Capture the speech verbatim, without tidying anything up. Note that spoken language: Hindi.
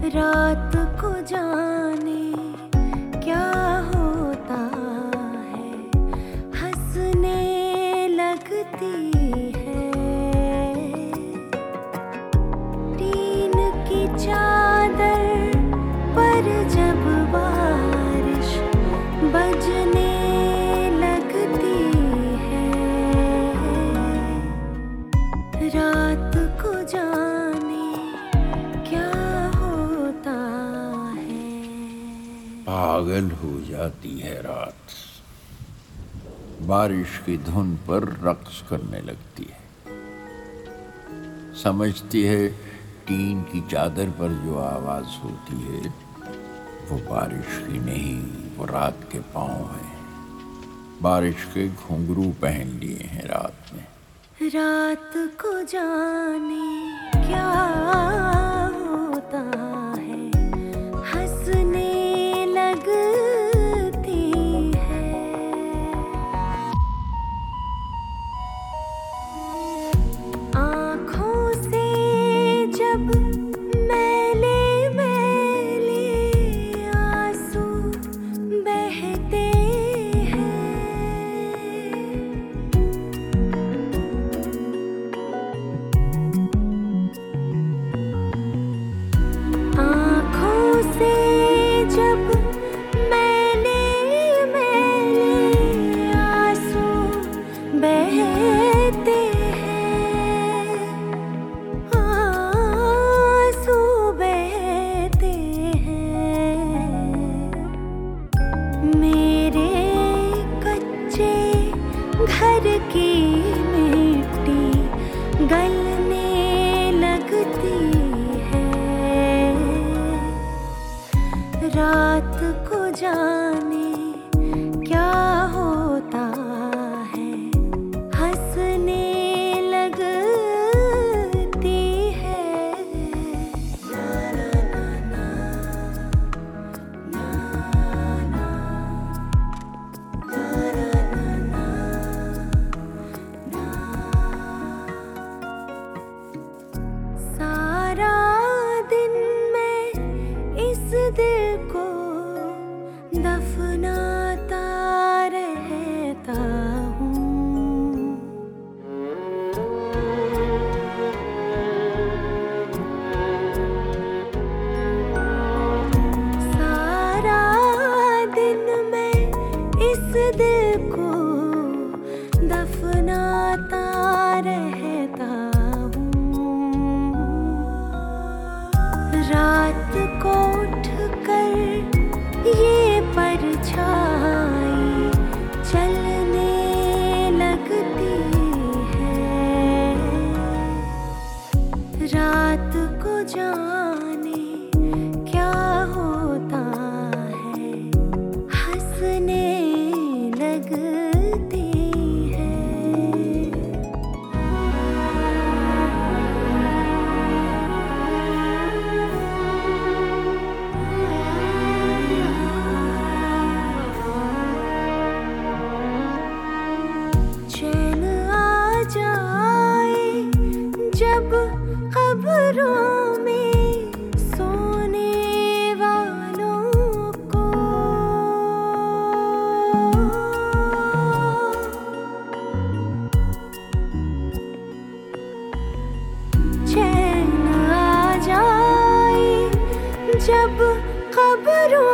रात को जाने क्या होता है, हंसने लगती है। टीन की चादर पर जब बारिश बजने लगती है, रात को जाने क्या होता है। पागल हो जाती है रात, बारिश की धुन पर रक्स करने लगती है। समझती है टीन की चादर पर जो आवाज होती है वो बारिश की नहीं, वो रात के पाँव हैं। बारिश के घुंघरू पहन लिए हैं रात में। रात को जाने क्या होता है, हंसने लगती है। आँखों से जब मैले मैले आंसू बहते हैं, आँखों से जब मैले मैले आंसू बहते हैं, आंसू बहते हैं। मेरे कच्चे घर की मिट्टी गलने लगती है, रात को जाने क्या होता है, हंसने लगती है। ना ना ना ना ना ना सारा दिन मैं इस दिल को दफनाता रहता हूँ। सारा दिन मैं इस दिल को दफनाता रहता हूँ। रात को उठकर ये परछाई चलने लगती है, रात को जाने क्या होता है, हंसने लगती है। चैन आ जाए जब खबरों में सोने वालों को, चैन आ जाए जब खबरों